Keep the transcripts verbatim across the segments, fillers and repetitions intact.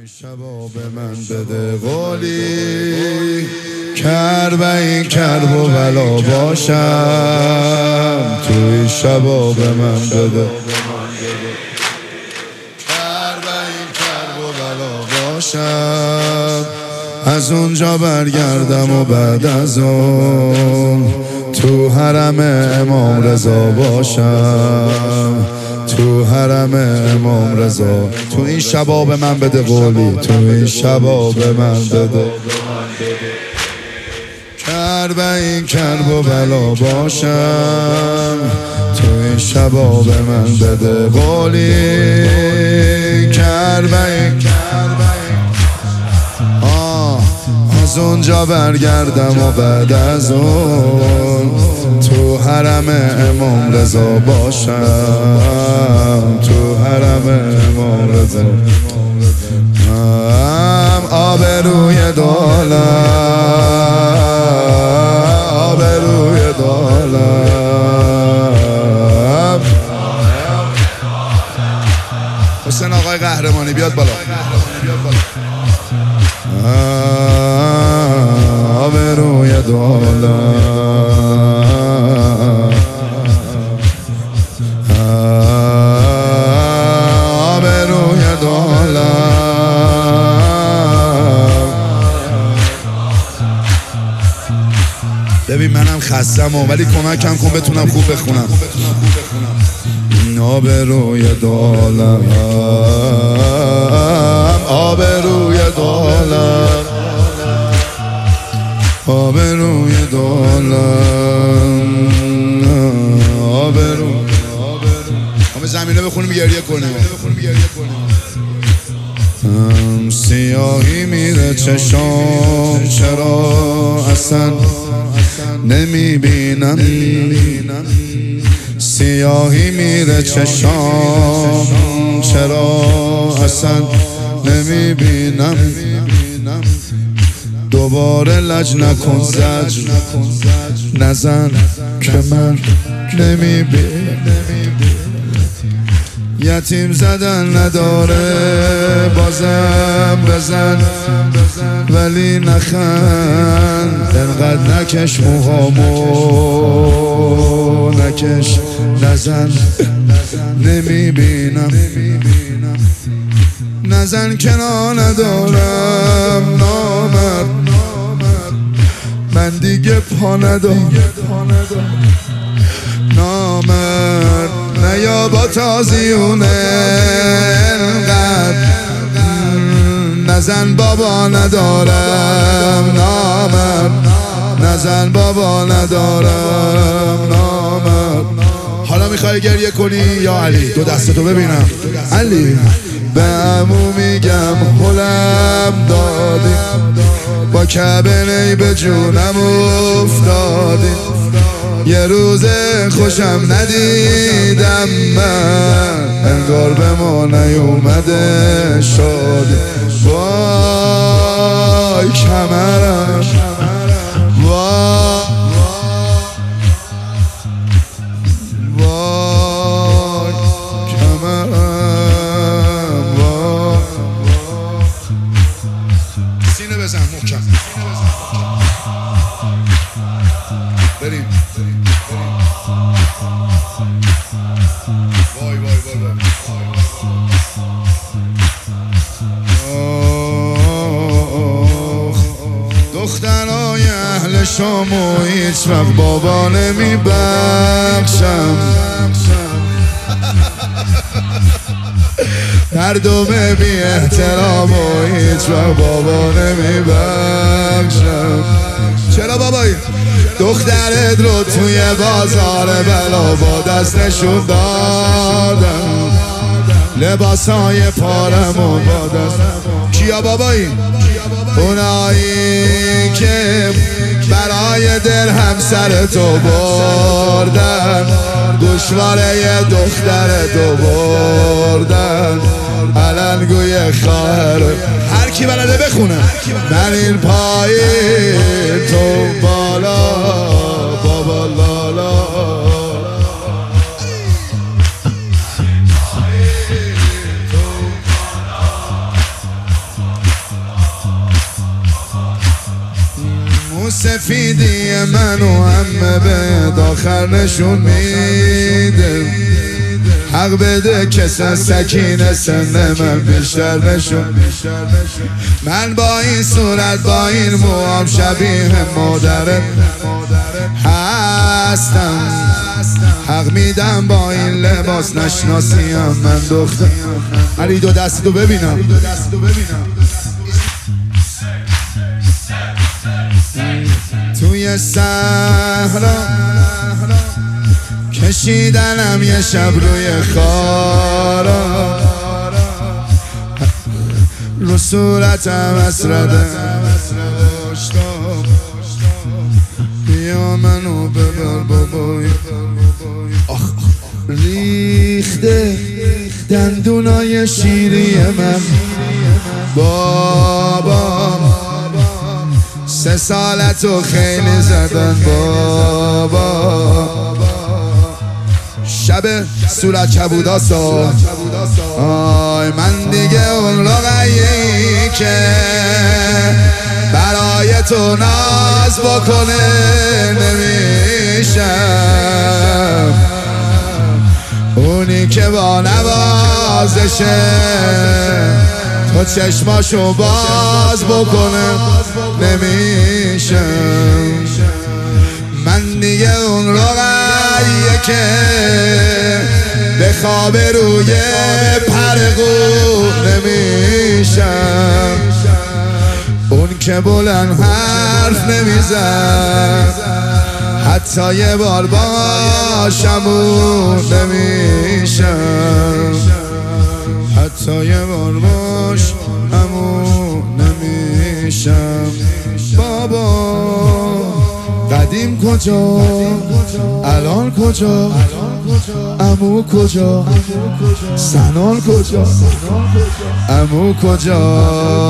شبا به من بده قولی کر و این کرب و بلا باشم توی شبا به من بده کر و این کرب و بلا باشم از اونجا برگردم و بعد از اون تو حرم امام رضا باشم تو حرم امام رضا تو این شبا به من بده قولی تو این شبا به من بده کر و این کرب و بلا باشم تو این شبا به من بده قولی کر و این آه از اونجا برگردم و بعد از اون تو حرم امام رضا باشم تو حرم امام رضا هم آبروی دولم آبروی دولم حسین آقای قهرمانی بیاد بالا آبروی دولم ببین منم خستم ولی کمکم کن بتونم خوب بخونم آبروی دولم آبروی دولم آبروی دولم آبروی همه زمینه بخونیم گریه کنیم سیاهی میره چشام چرا اصلا نمیبینم سیاهی میره چشام چرا اصلا نمیبینم دوباره لج نکن زجر نزن که من نمیبینم یتیم زدن نداره بازم بزن ولی نخند انقدر نکش موهامو نکش نزن نمیبینم نزن کنار ندارم نامرد من دیگه پا ندارم نامرد نیا با تازیونه انقدر نزن بابا ندارم نامرد نزن بابا ندارم نامرد حالا میخوای گریه کنی یا علی دو دستتو ببینم علی به عمو میگم حلم دادی با کبنی به جونم افتادی یه روز خوشم ندیدم من انگار به ما نیومده شادی وای کمرم وای وای کمرم وای سینه بزن محکم بریم وای وای وای دخترای اهل شامو هیچ وقت بابا نمیبخشم مردم بی احترام و هیچ وقت بابا نمیبخشم چرا بابایی؟ دخترت رو توی بازار بلا با دستشون دادم لباسای پارم و با دستم کیا بابایی؟ اونایی که برای دل همسر تو بردن گوشواره دختر تو بردن علنگوی خواهر هر کی بلده بخونه من این پایین تو بالا بابا لالا سفیدی منو همه به داخر نشون میده. حق بده کسا سکینه سن من بیشتر نشون. من با این صورت با این موام شبیه مادرت هستم. حق میدم با این لباس نشناسیم من دختر. علی دو دستی تو ببینم. توی صحرا کشیدنم یه شب روی خارا. رو صورتم اسرده بیا منو ببر بابای. آخ ریخته دندونای شیری من بابا. سه سالتو خیلی زدن بابا. شب صورت کبوداسا آی من دیگه اون رقیه‌ای که برای تو ناز بکنه نمیشم. اونی که با نوازشه تو چشماشو باز بکنه نمیشم. من دیگه اون رقیه که به خواب روی پرگو نمیشم. اون که بلند حرف نمیزن حتی یه بار باشمون نمیشم. حتی یه بار باش همون نمیشم. بابا قدیم کجا الان کجا عمو کجا سنان کجا عمو کجا.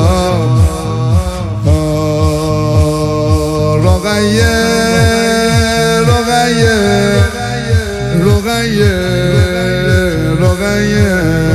رقیه رقیه رقیه رقیه